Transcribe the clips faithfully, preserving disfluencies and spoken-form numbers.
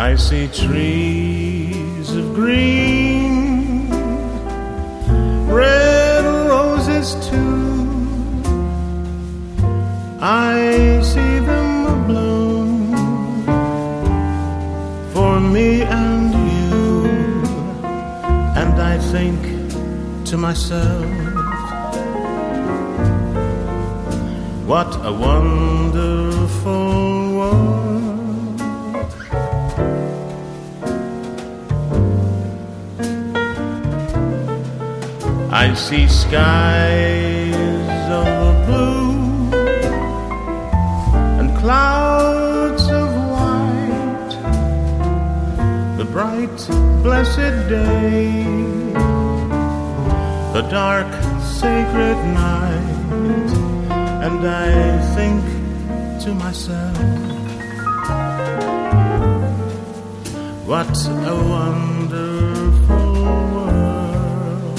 I see trees of green, red roses too. I see them bloom for me and you, and I think to myself, what a wonderful world. I see skies of blue and clouds of white, the bright, blessed day, the dark, sacred night, and I think to myself, what a wonderful world.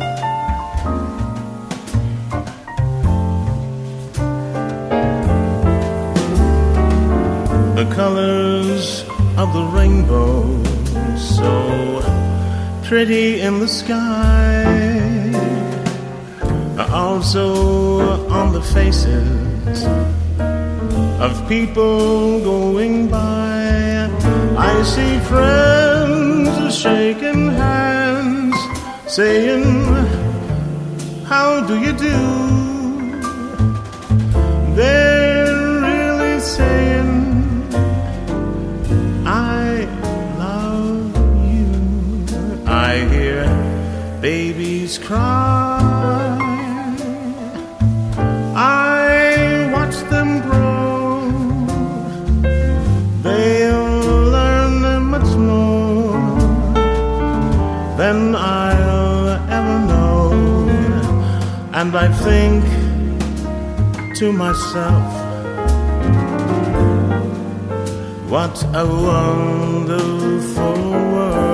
The colors of the rainbow, so pretty in the sky, are also on the faces of people going by. I see friends shaking hands, saying, how do you do? They're really saying, I love you. I hear babies cry, I watch them grow. They'll learn much more than I'll ever know, and I think to myself, what a wonderful world.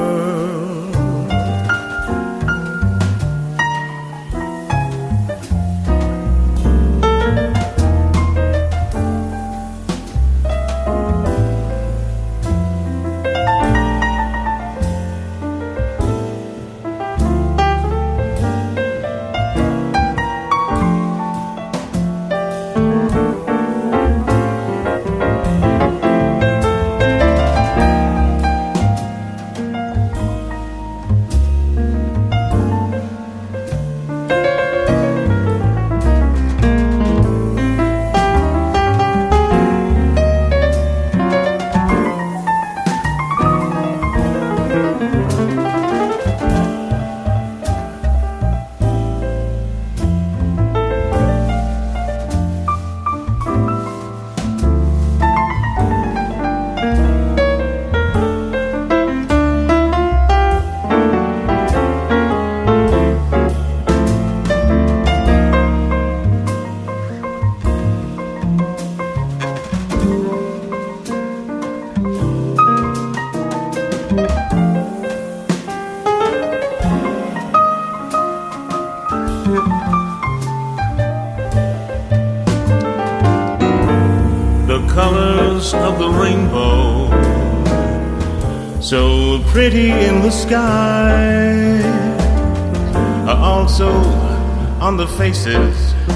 The colors of the rainbow, so pretty in the sky, are also on the faces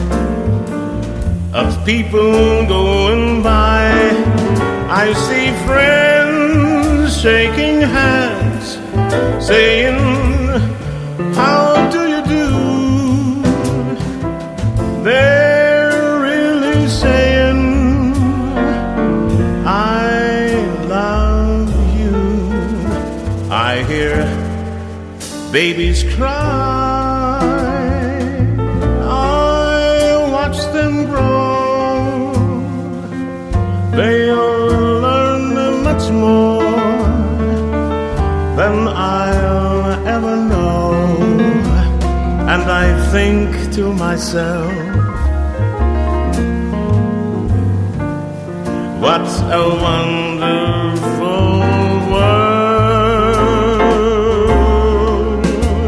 of people going by. I see friends shaking hands, saying, how do you do? They're really saying, I love you. I hear babies cry, I watch them grow. They'll learn much more than I'll ever know, and I think to myself, what a wonderful world.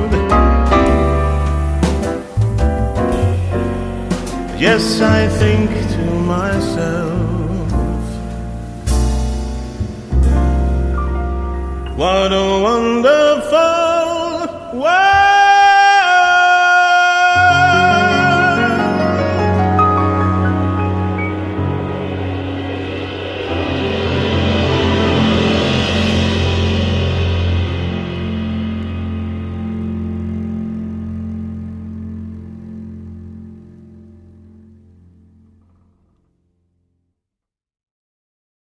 Yes, I think to myself, What a wonderful world.